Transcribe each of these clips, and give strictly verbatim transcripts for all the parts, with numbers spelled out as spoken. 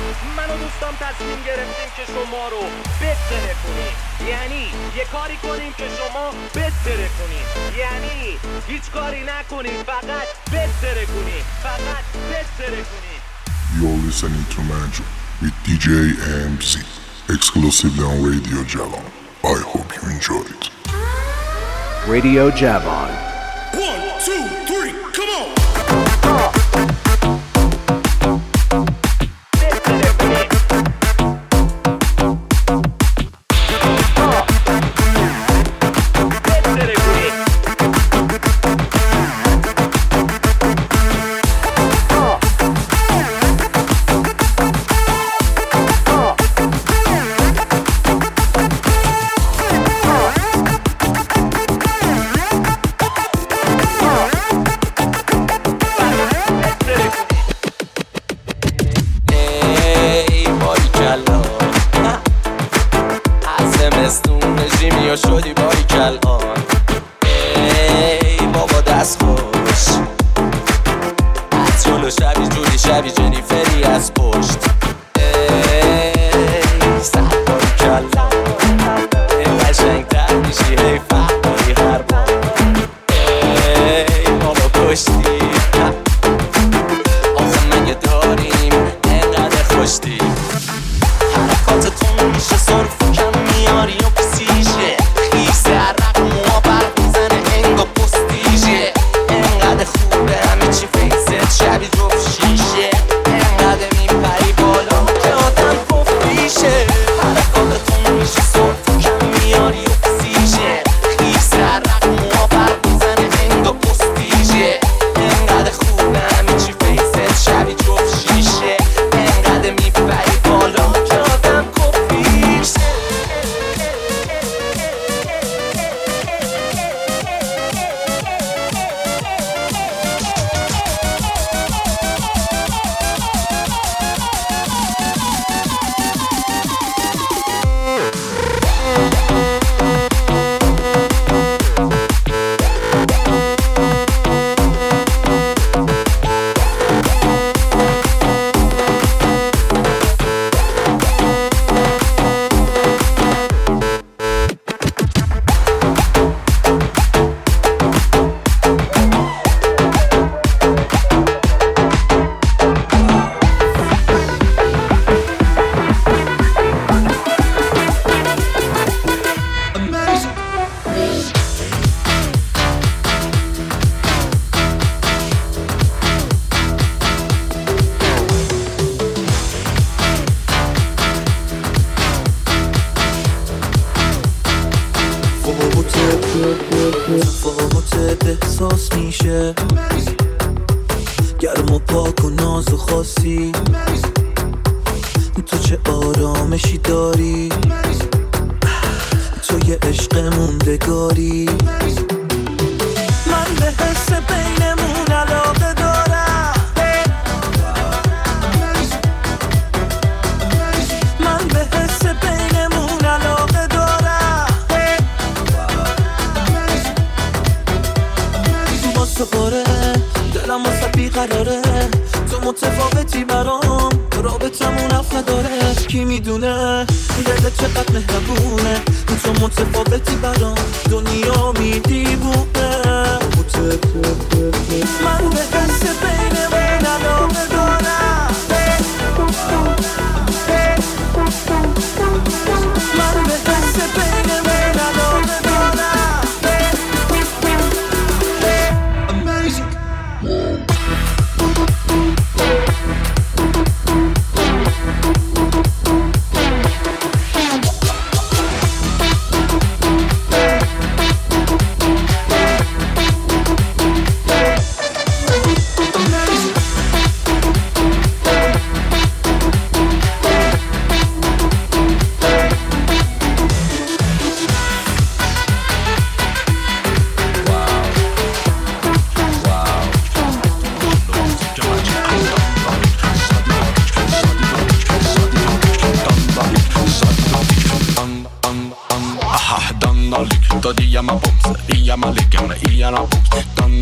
من و دوستام تصمیم گرفتیم که شما رو بهتره کنیم. یعنی یه کاری کنیم که شما بهتره کنیم، یعنی هیچ کاری نکنیم، فقط بهتره کنیم، فقط بهتره کنیم. You're listening to Magic with دی جی ام سی exclusively on Radio Javon. I hope you enjoy it. Radio Javon. One, two, three, come on!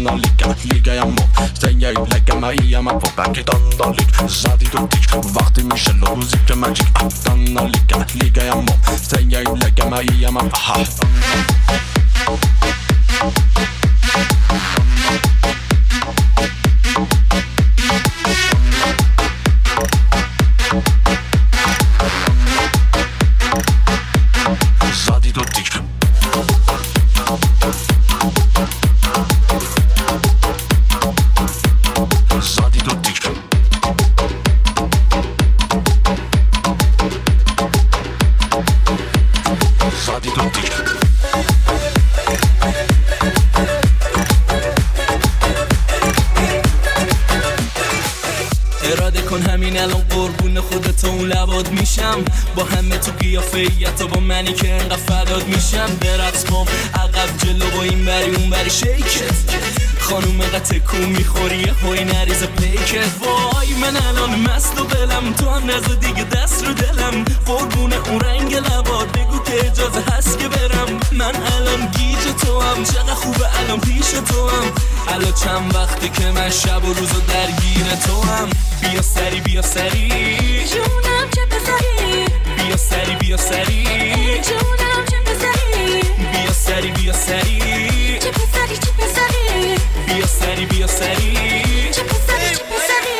stanna ligga, ligga jag må. Stänger in, lägga mig i, man får backet andalik. Zadi då dick, vart i Michel och musik är magic. Stanna ligga, ligga jag må. Stänger in, lägga mig i, man aha. Zadi då dick. Zadi då dick. Zadi då dick. اراده کن همین الان قربون خودت اون لباد میشم با همه تو قیافیت و با منی که انقدر فداد میشم برقص کن عقب جلو با این بری اون بری شیکت خانوم قطع کو میخوری یه هوی نریز پیکت وای من الان مست و بلم تو هم نزد دیگه دست رو دلم قربون اون رنگ لباد بگو که اجازه هست که برم من الان گیج تو هم چقدر خوبه الان پیش تو هم الان چند وقتی که من شب و روزو درگیر تو هم بیا سری بیا سری جونم چه پسری بیا سری بیا سری جونم چه پسری بیا سری بیا سری چه پسری چه پسری بیا سری بیا سری چه پسری چه پسری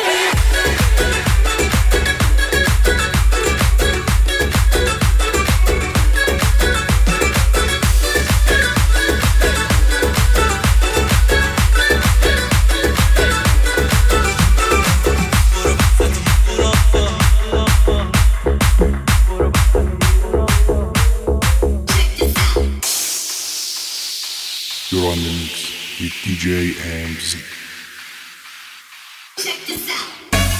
You're on the mix with D J M Z. Check this out.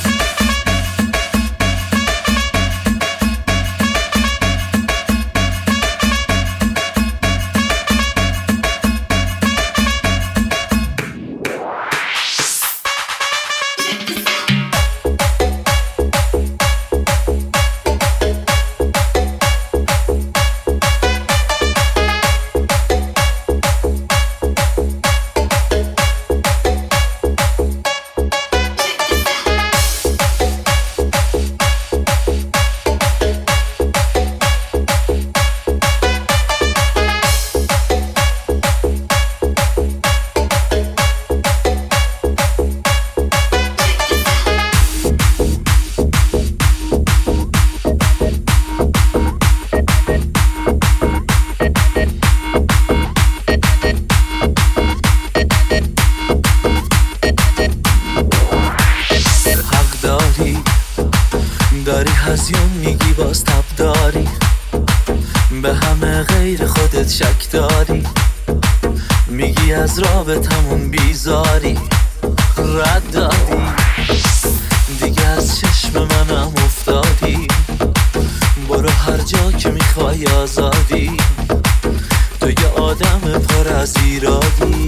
داری هزیون میگی باز تب داری به همه غیر خودت شک داری میگی از رابطمون بیزاری رد دادی دیگه از چشم منم افتادی برو هر جا که میخوای آزادی تو یه آدم پر از ایرادی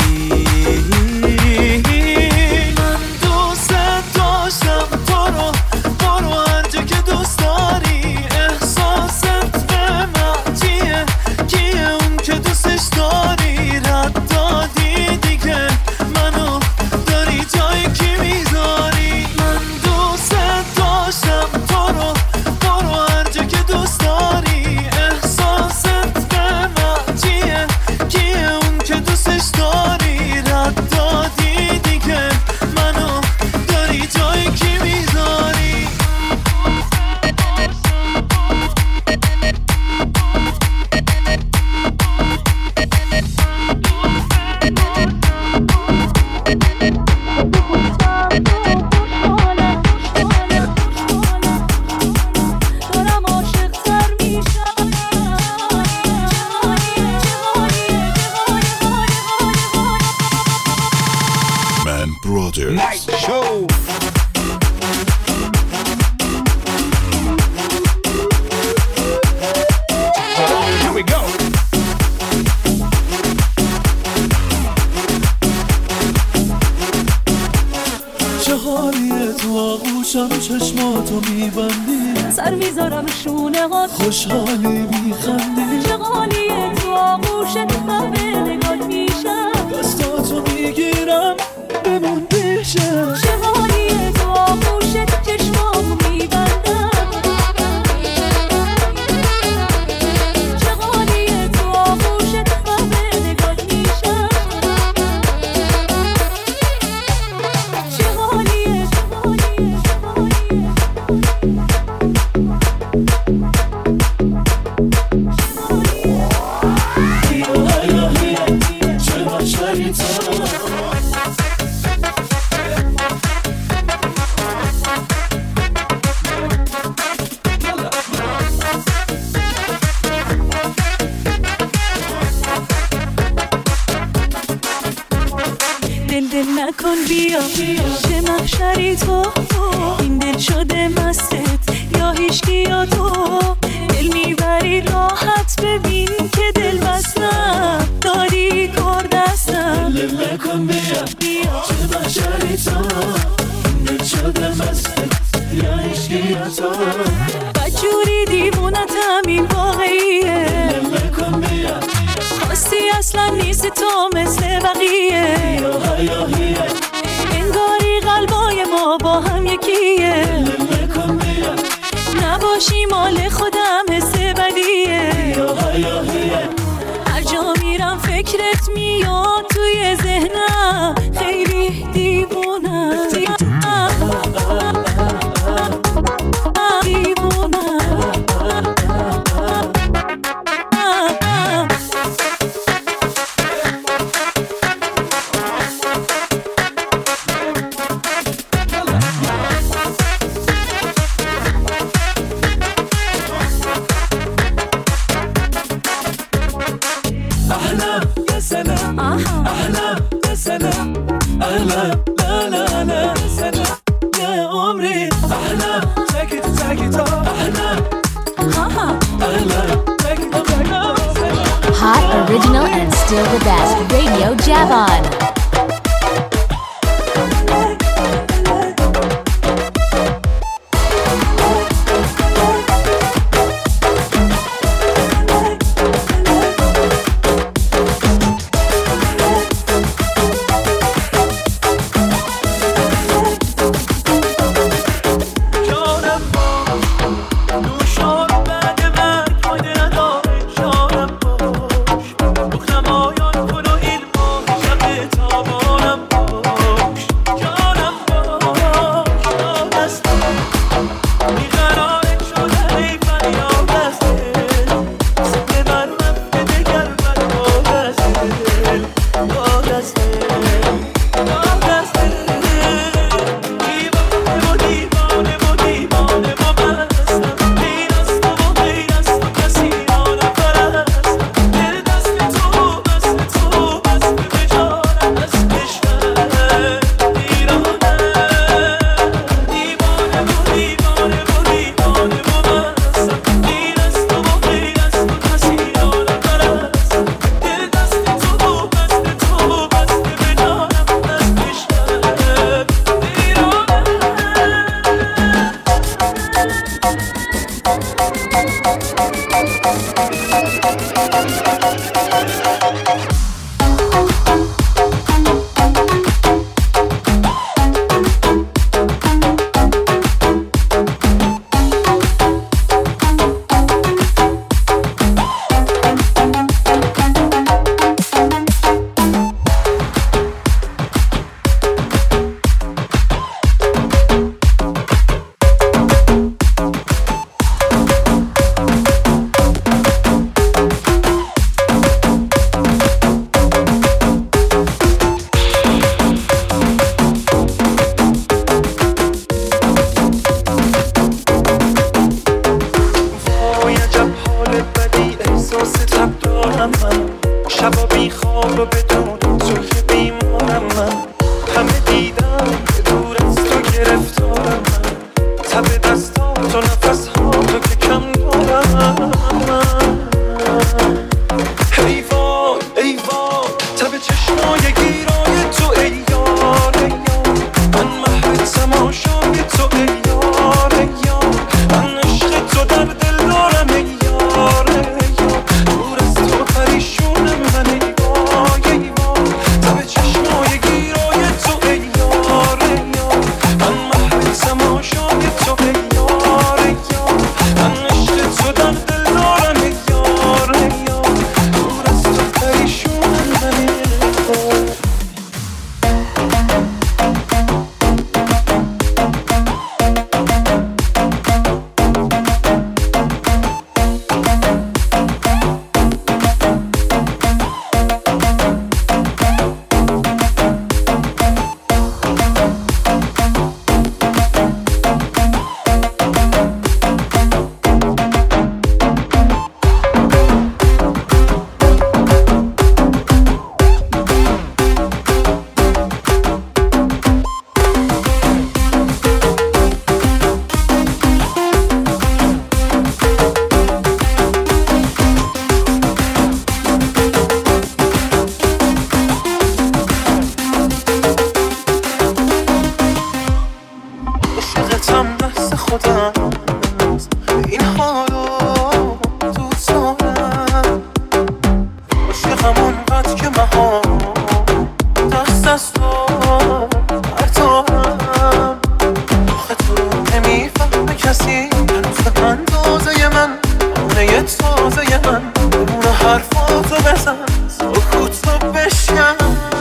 من دوست داشتم تو رو برو هر جا که دوست داری احساست به من چیه کیه اون که دوستش داری رد دادی دیگه منو داری جای کی میذاری من دوست داشتم تو رو برو هر جا که دوست داری احساست به من چیه کیه اون که دوستش داری رد دادی دیگه منو داری جای کی میذاری Man Brothers. Night Show. Here we go. چه حالیه تو آغوشم چشماتو میبندی سر میذارم شونه هات خوشحالی میخندی چه حالیه تو آغوشت من به نگات میشم دستاتو میگیرم دلمون بشه. چه حالیه تو آغوشت چشمامو میبندم، چه حالیه تو آغوشت همه نگات میشم، چه حالیه چه حالیه چه حالیه. دل دل نکن بیا چه محشری تو، این دل شده مستت یا هیچکی یا تو. دل میبری راحت ببین که دل بستم، داری کار دستم. دل دل نکن بیا چه محشری تو، این دل شده مستت یا هیچکی یا تو. بدجوری دیوونتم این واقعیه، دل نکن بیا خواستی اصلا نیست تو مثل بقیه. انگاری قلبای ما با هم یکیه، نباشی مال خودم حس بدیه. هر جا میرم فکرت میاد توی ذهنم، خیلی دیوونم دیوونم. Hot, original, and still the best. Radio Javon. تو خمایان کنو این ماه شب حیاتم دست خودم است، این حالو دوست دارم. عاشقم اونقدر که مها دست از تو برتارم. آخه تو نمیفهمه کسی هنوز به اندازه من، خونه تازه من بمون حرفاتو بزن، سکوتو بشکن.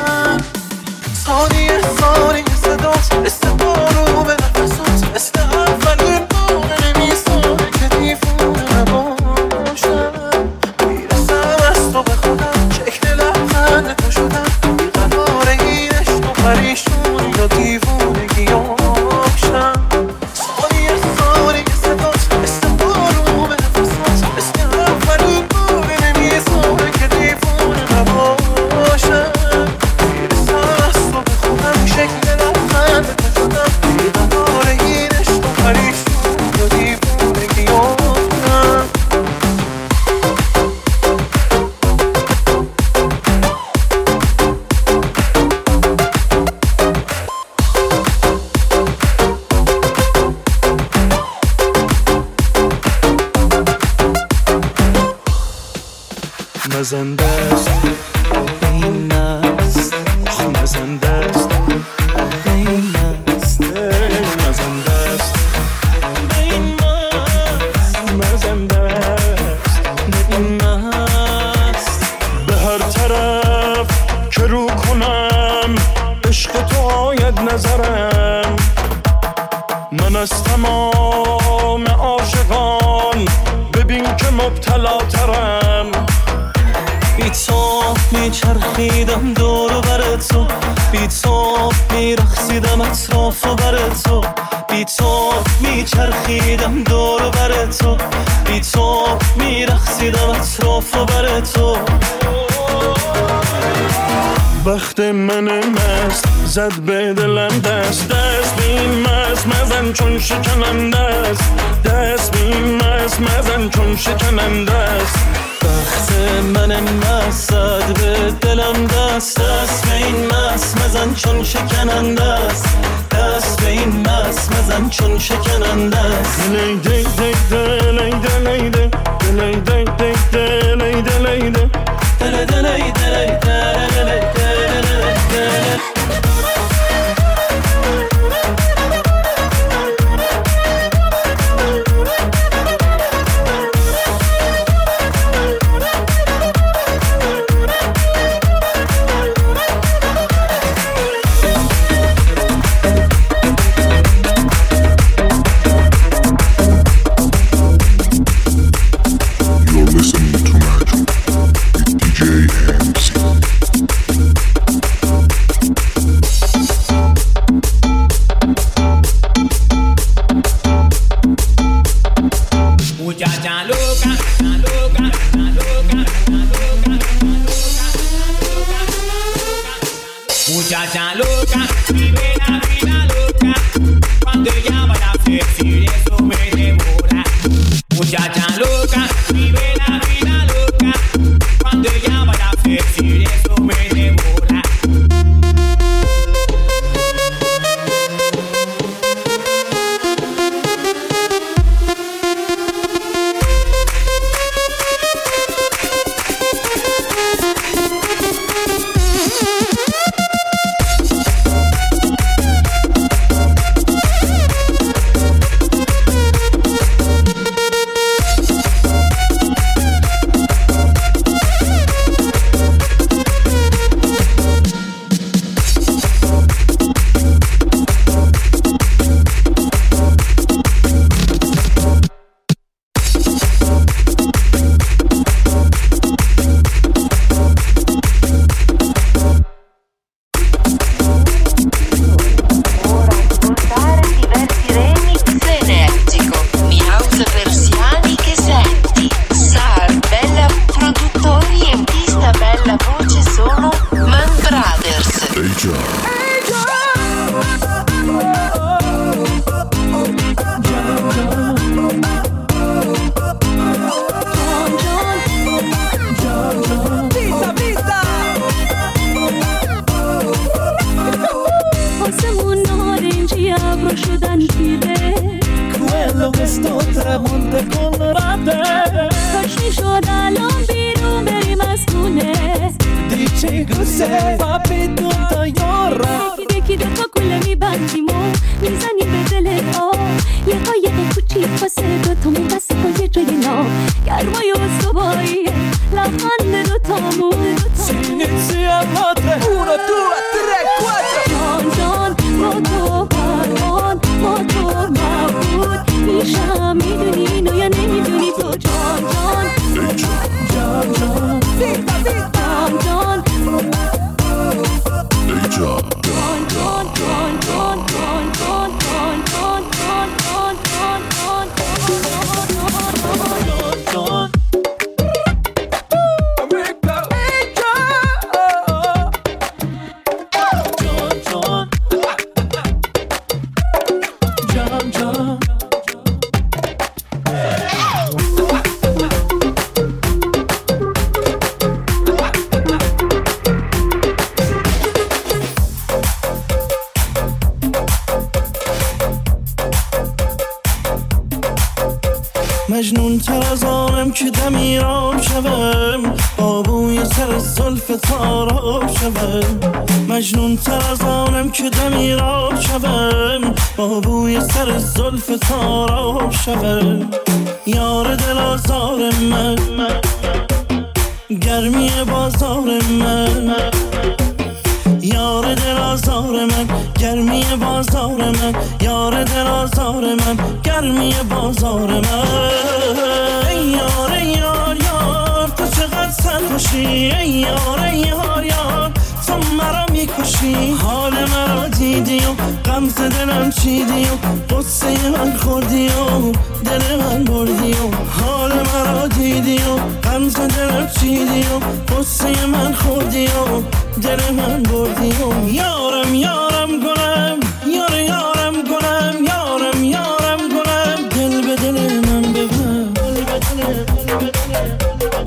ثانیه ثانیه صدات مثل بارو به نفسات، مثل اولین بار نمیساره که دیوونه نباشم. میرسم از تو به خودم، شکل لبخند تو شدم، بیقرار این عشق و پریشونی یا دیوونگی یاشم. ثانیه ثانیه صدات مثل بارو به نفسات، مثل اولین بار نمیساره که دیوونه نباشم. شکل لبخند تو شدم، بیقرار این عشق و پریشون یا دیوونگی یادم. مزنده است این است، مزنده است این است، مزنده است این است، مزنده است این است. به هر طرف که رو کنم عشق تو آید نظرم. من از تمام عاشقان ببین که مبتلا ترم. بی تو میچرخیدم دور و بر تو، بی تو میرقصیدم اطراف و بر تو، بی تو میچرخیدم دور و بر تو، بی تو میرقصیدم اطراف و بر تو. بخت من مست زد به دلم دست، دست به این مست مزن چون شکننده است، دست به این مست مزن چون شکننده است. بخت من مست زد به دلم دست، دست به این مست مزن چون شکننده است، دست به این مست مزن چون شکننده است. دلی دی دی دلی دلی دی دلی دی دی دلی دلی دی دلی دلی دلی دلی دلی. You're listening to رفته کن رفته کاش میشد الان بیرون بریم از خونه دیچه گوسه و بدون تا یاره دکی دکی دکا کله میبندیم و میزنیم به دل آب یه قایق کوچیک واسه دوتامون بسه با یه جای ناب گرمای استواییه لبخند دوتامون سینه سیاماته اونو دو و تره کواتر جان جان با تو پروان با تو مبود میشم میدونی اینو یا نمیدونی تو جان جان جان جان جان جان جان مجنون تر از آنم که دمیرام شوم با بوی سر زلف تاراب شوم مجنون تر از آنم که دمیرام شوم با بوی سر زلف تاراب شوم یار دل آزار من گرمی بازار من یار دل آزار من گرمی بازار من یار دل آزار من گرمی بازار من ای یار ای یار یار تو چقدر سرخوشی ای یار ای یار یار تو مرا میکشی حال مرا دیدی و غمزه دلم چیدی و قصه من خوردی و دل من بردی و حال مرا دیدی و غمزه دلم چیدی و قصه من خوردی و دل من بردی و یارم یارم گلم یار یارم گلم یارم یارم گلم دل به دل من ببن دل به دل دل به دل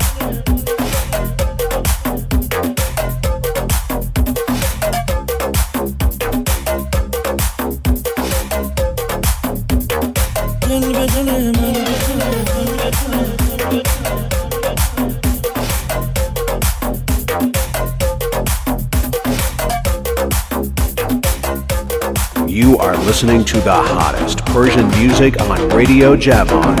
You are listening to the hottest Persian music on Radio Javon.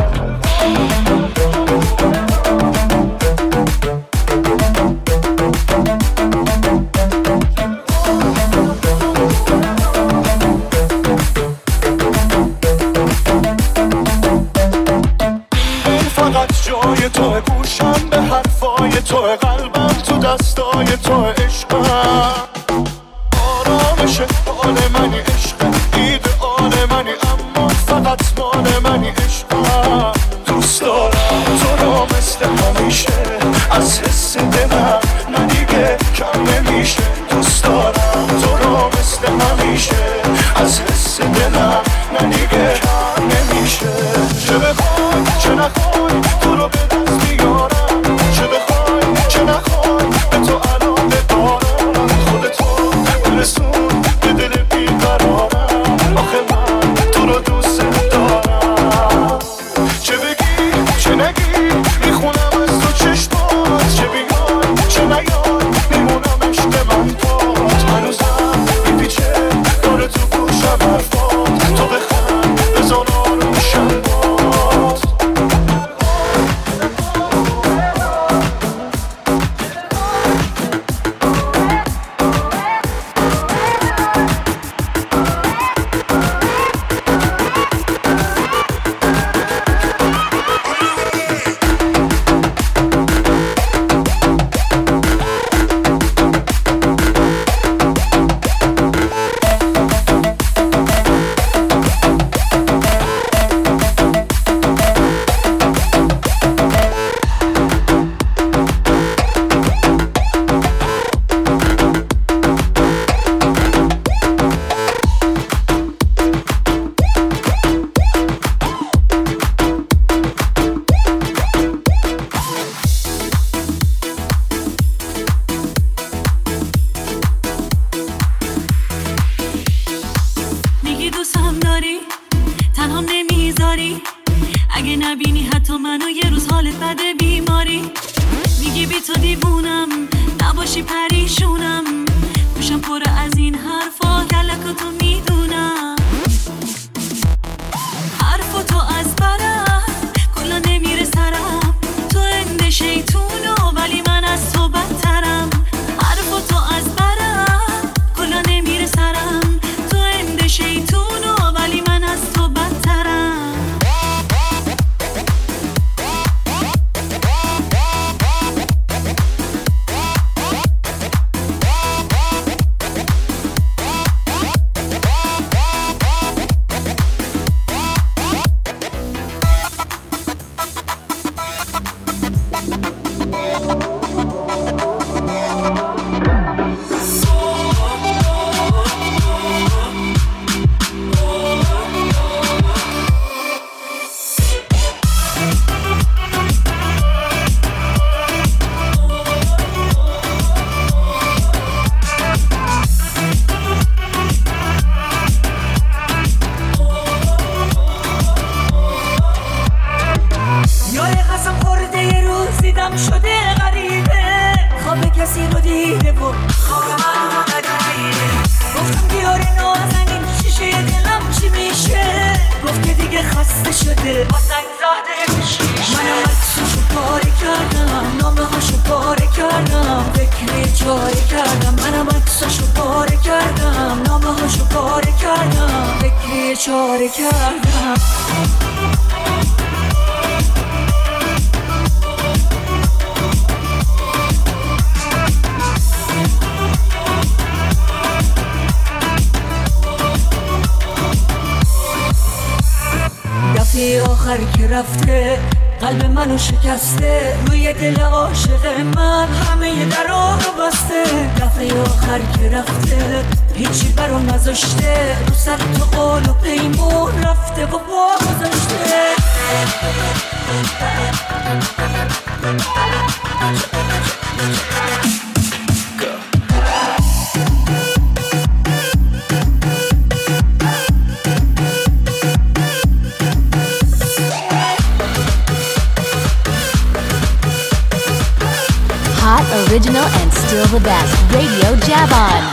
فقط جای تو گوشم به حرفای تو قلبم تو دستای تو عشقم آرامش حال منی عشق ایدئال منی اما فقط مال منی عشقم دوست دارم تو رو مثل همیشه از حس دلم نه دیگه کم نمیشه دوست دارم تو رو مثل همیشه از حس دلم نه دیگه کم نمیشه چه بخوای چه نخوای تو رو به دست میارم چه بخوای چه نخوای به تو علاقه دارم خودتو برسون به دل بیقرارم آخه من تو رو دوست دارم چه بگی چه نگی میخونم از تو چشمات چه بیای چه نیای میمونم عشق من پات هنوزم میپیچه داره تو گوشم حرفات تو بخند بزن آرومشم بات اگه نبینی حتی منو یه روز حالت بده بیماری، میگی بی تو دیوونم نباشی پریشونم، گوشم پر از این حرفا کلکاتو میدونم، حرفاتو از برم کلا نمیره سرم، تو اند شیطونو ولی من از تو بدترم، حرفاتو از برم کلا نمیره سرم، تو اند شیطونو ولی من از تو بدترم. آخر که رفته قلب منو شکسته، روی دل عاشق من همه درا رو بسته، دفعه آخر که رفته هیچی برا نذاشته، رو سر تو قول و پیمون رفته و با گذاشته. Hot, original, and still the best. Radio Javon.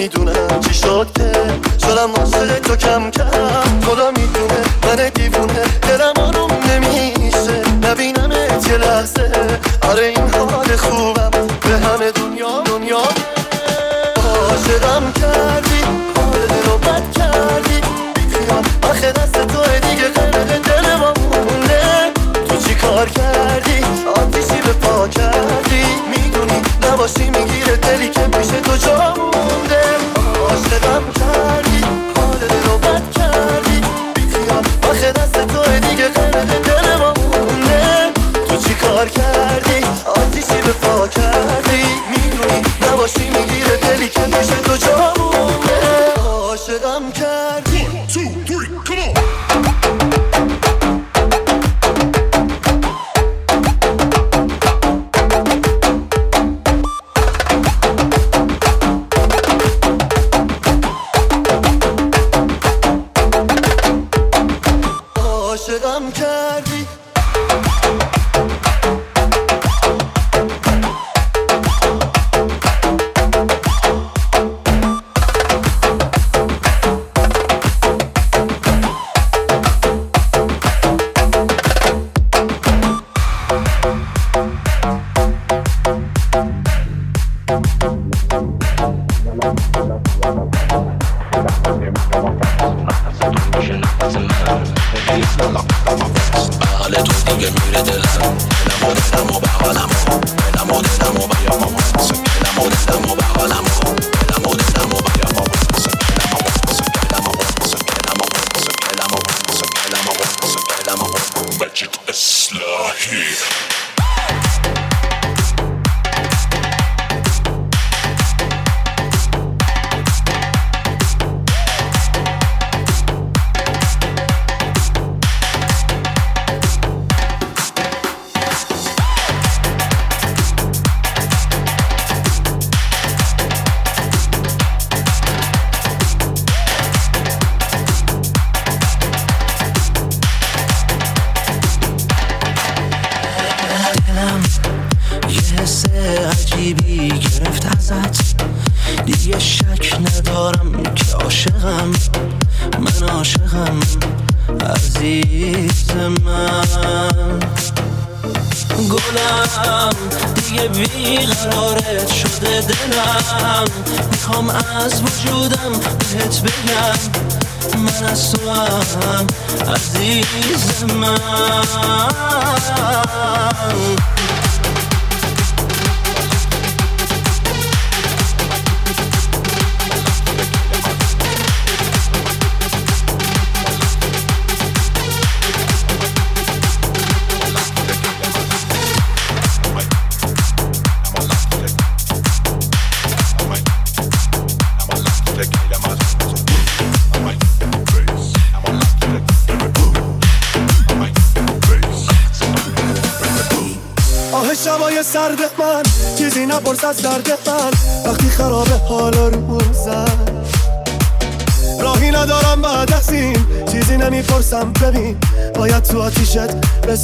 نمیدونم چی شد که شدم عاشق تو کم کم. خدا میدونه من دیوونه دلم آروم نمیشه نبینمت یه لحظه. آره این حال خوبم به همه دنیا دنیا. عاشقم کردی حال دل رو بد کردی بیخیال آخه دست توه دیگه غرق دل ما مونده. تو چی کار کردی آتیشی به پا کردی میدونی نباشی میگیره دلی که پیش تو جا مونده. عاشقم کردی حال دل رو بد کردی بیخیال آخه دست توه دیگه غرق دل ما مونده. تو چی کار کردی آتیشی به پا کردی میدونی نباشی میگیره دلی که پیش تو جا مونده. عاشقم کردی One, two, three, come on. عاشقم کردی شبای سرد من چیزی نپرس از درد من وقتی خراب حال روزم راهی ندارم بعد از این چیزی نمیپرسم ببین باید تو آتیشت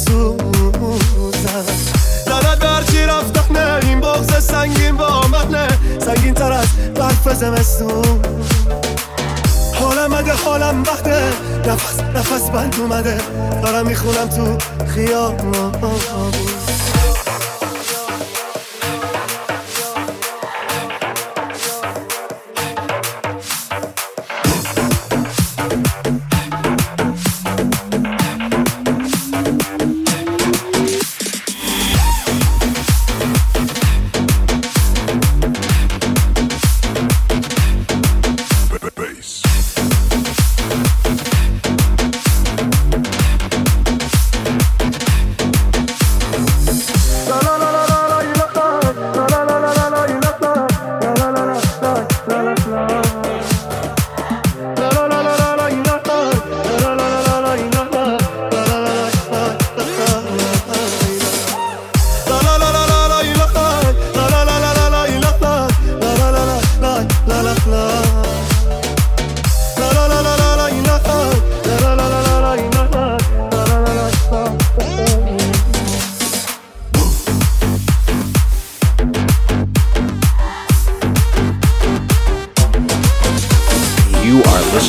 بسوزم. لعنت به هرچی رفت نه این بغض سنگین با مدنه سنگین تر از برف زمستون. حالم مده حالم وقته نفس نفس بند اومده دارم میخونم تو خیابون.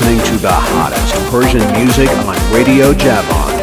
listening to the hottest Persian music on Radio Javon.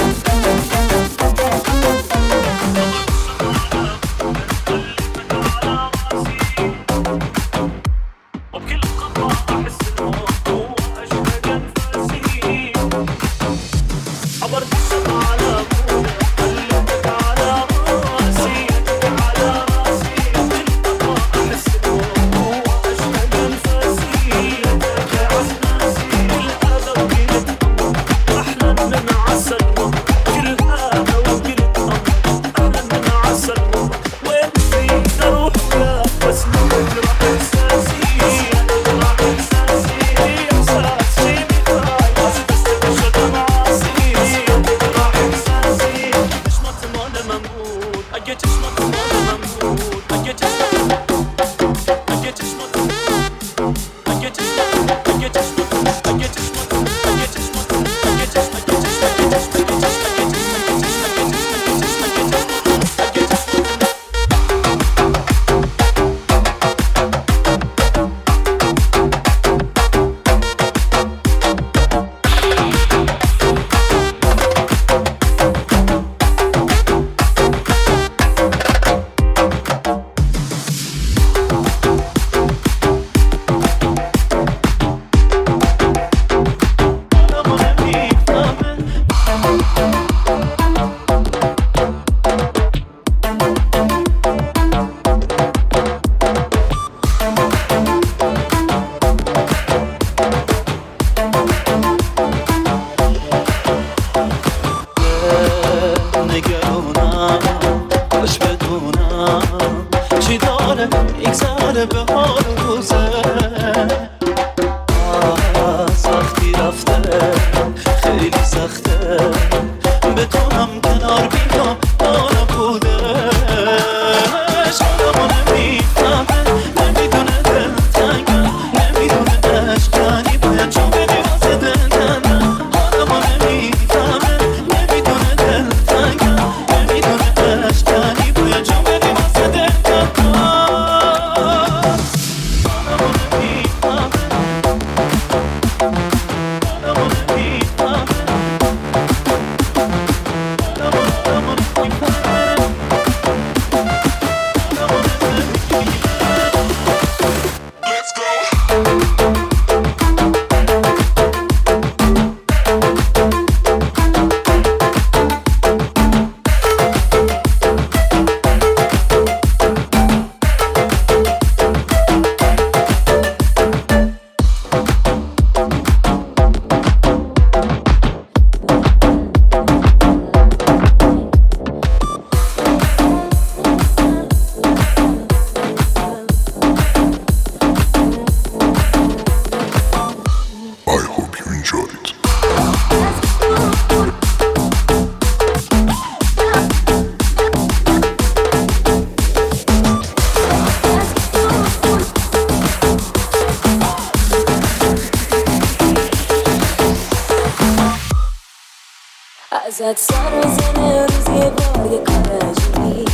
ازت سر بزنه روز یه بار یه کار عجیبی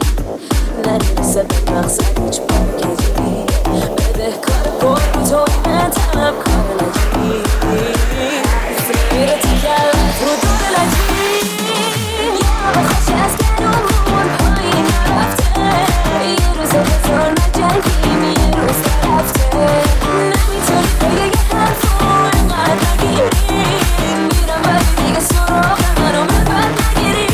نمیرسه به مقصد هیچ پاکیزی بده کار پر تو من طلب کار نجیبی میره تو گلت رو دور لجیب یا با خوش از گرمون پایین نرفته یه روز بزار نجنگیم یه روز نرفته نمیتونی بگه یه حرفو انقدر نگیری میرم ولی دیگه سراغ منو ببر نگیری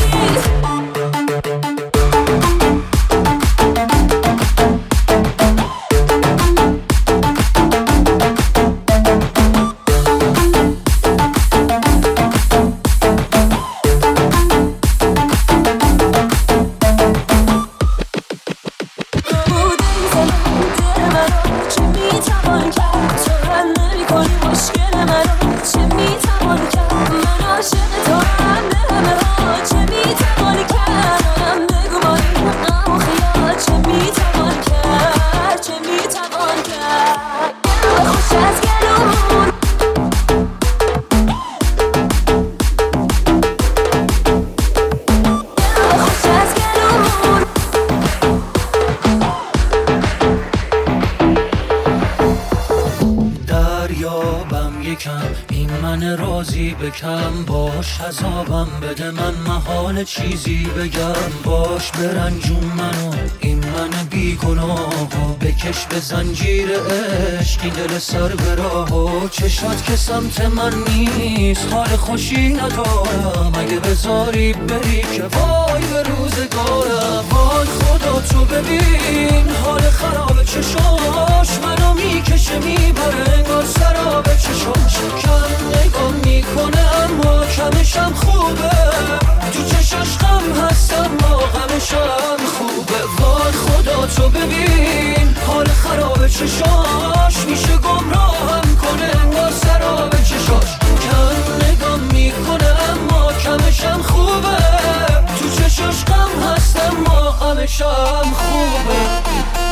بکن این من راضی بکن باش عذابم بده من محال چیزی بگم باش برنجون منو این من بیگناهو بکش به زنجیر عشق این دل سر به راهو چشات که سمت من نیست حال خوشی ندارم اگه بذاری بری که وای به روزگارم وای خدا تو ببین حال خراب چشاش منو میکشه میبره انگار سراب چشاش کم نگاه میکنه اما کمشم خوبه تو چشاش غم هست اما غمشم خوبه وای خدا تو ببین حال خراب چشاش میشه گمراهم کنه انگار سراب چشاش کم نگاه میکنه اما کمشم خوبه تو چشاش غم هست اما غمشم خوبه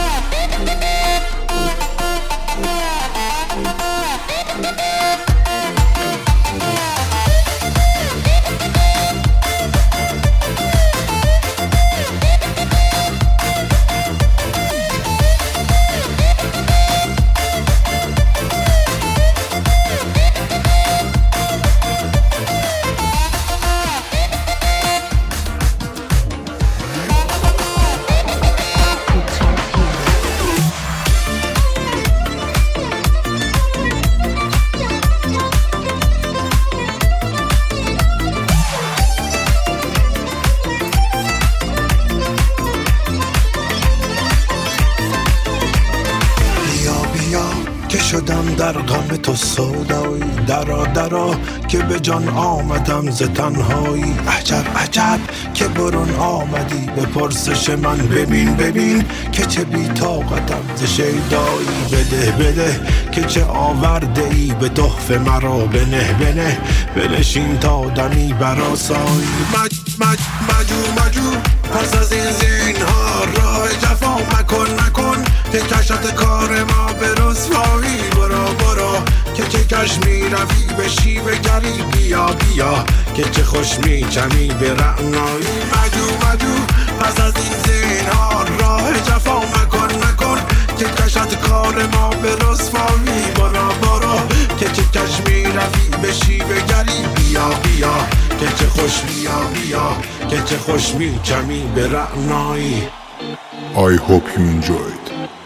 در غم تو سودایی درا درا که به جان آمدم ز تنهایی عجب عجب که برون آمدی به پرسش من ببین ببین که چه بی طاقتم ز شیدایی بده بده که چه آورده ای به تحفه مرا بنه بنه بنشین تا دمی براسایی مج مج مجو مجو پس از این زینها راه جفا مکن مکن تکشت کار ما به رسوایی برو برو که چه کش می روی به شیوه گری بیا بیا که چه خوش می چمی به رعنایی مجو مجو پس از این زینها راه جفا مکن مکن که کشت کار ما به رسوایی برو برو که چه کش می روی به شیوه گری بیا بیا که چه خوش بیا بیا که چه خوش می چمی به رعنایی. I hope you enjoyed.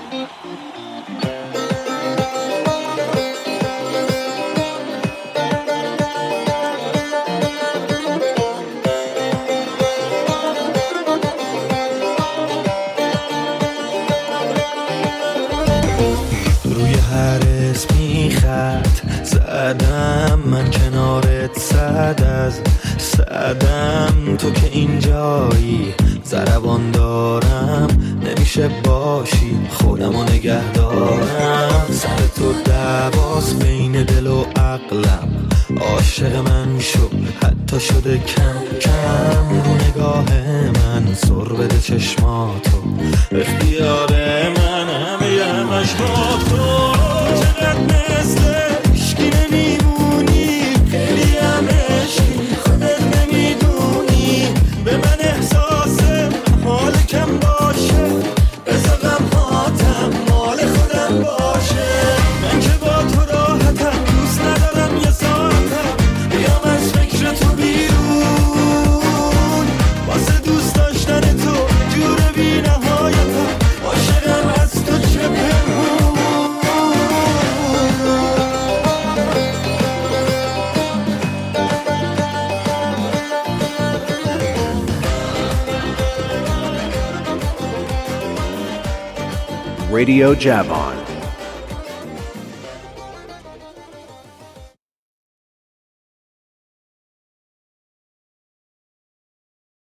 زدم من کنارت صد از صدم تو که اینجایی ضربان دارم نمیشه باشی خودمو نگه دارم سر تو دعواس بین دل و عقلم عاشق من شو حتی شده کم کم رو نگاه من سر بده چشماتو اختیار من همه همش با تو چقدر مثل عشقی نمیمونی خیلی هم عشقی خودت نمیدونی به من احساسم حال کم باشه بذار غمهاتم مال خودم باشه من که با تو راحتم دوست ندارم یه ساعتم بیام از فکر تو بیرون واسه دوست داشتن تو جور بی نهایتم عاشقم از تو چه پنهون. Radio Javon.